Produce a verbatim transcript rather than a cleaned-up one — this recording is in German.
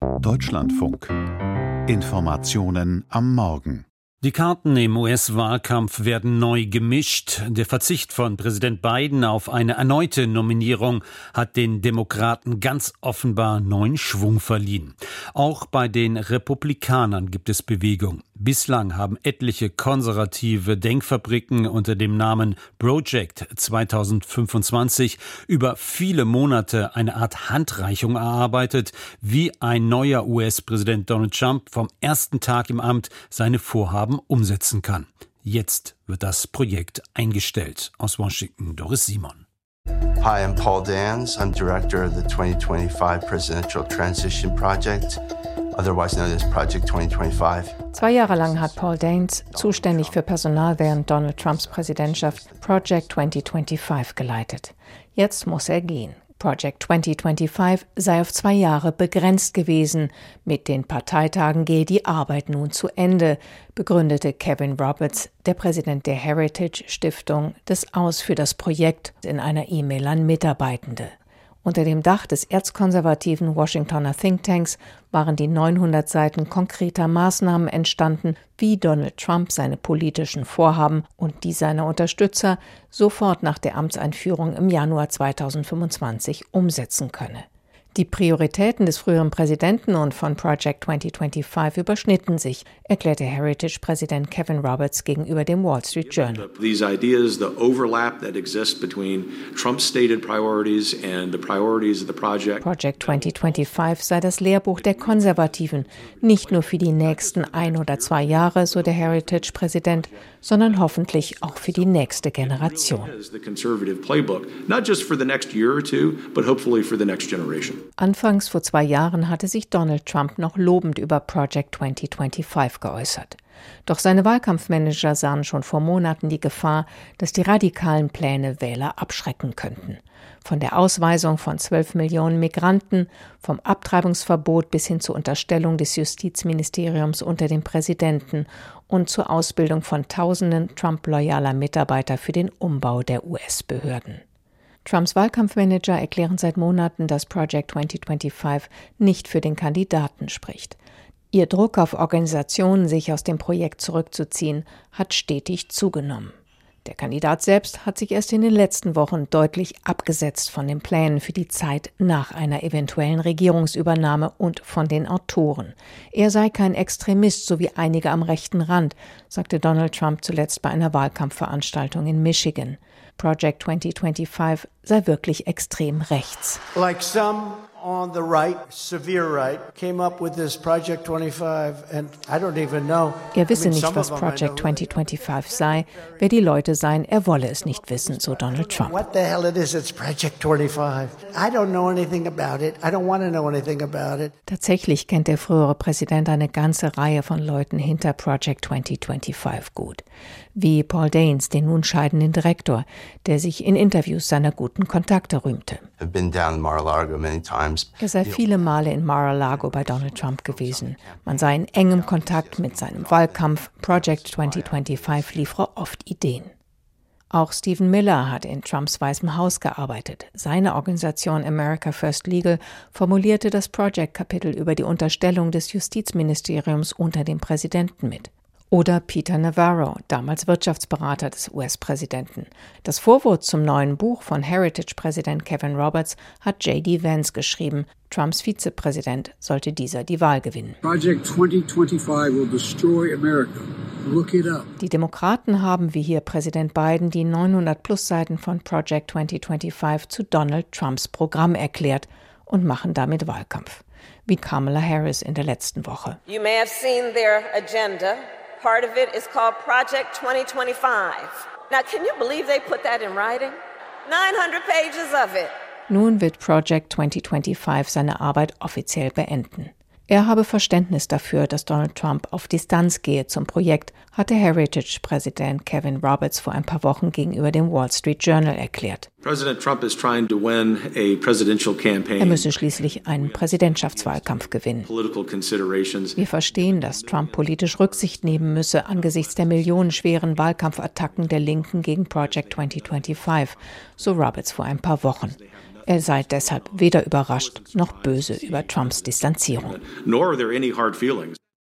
Deutschlandfunk. Informationen am Morgen. Die Karten im U S-Wahlkampf werden neu gemischt. Der Verzicht von Präsident Biden auf eine erneute Nominierung hat den Demokraten ganz offenbar neuen Schwung verliehen. Auch bei den Republikanern gibt es Bewegung. Bislang haben etliche konservative Denkfabriken unter dem Namen Project zwanzig fünfundzwanzig über viele Monate eine Art Handreichung erarbeitet, wie ein neuer U S-Präsident Donald Trump vom ersten Tag im Amt seine Vorhaben umsetzen kann. Jetzt wird das Projekt eingestellt. Aus Washington, Doris Simon. Hi, I'm Paul Dans. I'm director of the twenty twenty-five Presidential Transition Project, otherwise known as Project twenty twenty-five. Zwei Jahre lang hat Paul Dans, zuständig für Personal während Donald Trumps Präsidentschaft, Project zwanzig fünfundzwanzig geleitet. Jetzt muss er gehen. Project zwanzig fünfundzwanzig sei auf zwei Jahre begrenzt gewesen. Mit den Parteitagen gehe die Arbeit nun zu Ende, begründete Kevin Roberts, der Präsident der Heritage Stiftung, das Aus für das Projekt in einer E-Mail an Mitarbeitende. Unter dem Dach des erzkonservativen Washingtoner Thinktanks waren die neunhundert Seiten konkreter Maßnahmen entstanden, wie Donald Trump seine politischen Vorhaben und die seiner Unterstützer sofort nach der Amtseinführung im Januar zweitausendfünfundzwanzig umsetzen könne. Die Prioritäten des früheren Präsidenten und von Project zwanzig fünfundzwanzig überschnitten sich, erklärte Heritage-Präsident Kevin Roberts gegenüber dem Wall Street Journal. These ideas, the overlap that exists between Trump's stated priorities and the priorities of the project. Project zwanzig fünfundzwanzig sei das Lehrbuch der Konservativen, nicht nur für die nächsten ein oder zwei Jahre, so der Heritage-Präsident, sondern hoffentlich auch für die nächste Generation. Anfangs vor zwei Jahren hatte sich Donald Trump noch lobend über Project zwanzig fünfundzwanzig geäußert. Doch seine Wahlkampfmanager sahen schon vor Monaten die Gefahr, dass die radikalen Pläne Wähler abschrecken könnten. Von der Ausweisung von zwölf Millionen Migranten, vom Abtreibungsverbot bis hin zur Unterstellung des Justizministeriums unter dem Präsidenten und zur Ausbildung von Tausenden Trump-loyaler Mitarbeiter für den Umbau der U S-Behörden. Trumps Wahlkampfmanager erklären seit Monaten, dass Project zwanzig fünfundzwanzig nicht für den Kandidaten spricht. Ihr Druck auf Organisationen, sich aus dem Projekt zurückzuziehen, hat stetig zugenommen. Der Kandidat selbst hat sich erst in den letzten Wochen deutlich abgesetzt von den Plänen für die Zeit nach einer eventuellen Regierungsübernahme und von den Autoren. Er sei kein Extremist, so wie einige am rechten Rand, sagte Donald Trump zuletzt bei einer Wahlkampfveranstaltung in Michigan. Project zwanzig fünfundzwanzig sei wirklich extrem rechts. Like some on the right, severe right, came up with this Project twenty-five and I don't even know. Er wisse nicht, was Project zwanzig fünfundzwanzig sei. Wer die Leute seien, er wolle es nicht wissen, so Donald Trump. What the hell it is, it's Project twenty-five. I don't know anything about it. I don't want to know anything about it. Tatsächlich kennt der frühere Präsident eine ganze Reihe von Leuten hinter Project zwanzig fünfundzwanzig gut. Wie Paul Dans, den nun scheidenden Direktor, der sich in Interviews seiner guten Kontakte rühmte. I've been down in Mar-a-Lago many times. Er sei viele Male in Mar-a-Lago bei Donald Trump gewesen. Man sei in engem Kontakt mit seinem Wahlkampf. Project zwanzig fünfundzwanzig liefere oft Ideen. Auch Stephen Miller hat in Trumps Weißem Haus gearbeitet. Seine Organisation America First Legal formulierte das Project-Kapitel über die Unterstellung des Justizministeriums unter dem Präsidenten mit. Oder Peter Navarro, damals Wirtschaftsberater des U S-Präsidenten. Das Vorwort zum neuen Buch von Heritage-Präsident Kevin Roberts hat J D Vance geschrieben. Trumps Vizepräsident sollte dieser die Wahl gewinnen. Project zwanzig fünfundzwanzig will destroy America. Look it up. Die Demokraten haben wie hier Präsident Biden die neunhundert plus Seiten von Project zwanzig fünfundzwanzig zu Donald Trumps Programm erklärt und machen damit Wahlkampf. Wie Kamala Harris in der letzten Woche. You may have seen their agenda. Part of it is called Project twenty twenty-five. Now, can you believe they put that in writing? nine hundred pages of it. Nun wird Project zwanzig fünfundzwanzig seine Arbeit offiziell beenden. Er habe Verständnis dafür, dass Donald Trump auf Distanz gehe zum Projekt, hatte Heritage-Präsident Kevin Roberts vor ein paar Wochen gegenüber dem Wall Street Journal erklärt. President Trump is trying to win a presidential campaign. Er müsse schließlich einen Präsidentschaftswahlkampf gewinnen. Political considerations. Wir verstehen, dass Trump politisch Rücksicht nehmen müsse angesichts der millionenschweren Wahlkampfattacken der Linken gegen Project zwanzig fünfundzwanzig, so Roberts vor ein paar Wochen. Er sei deshalb weder überrascht noch böse über Trumps Distanzierung. Nor are there any hard feelings.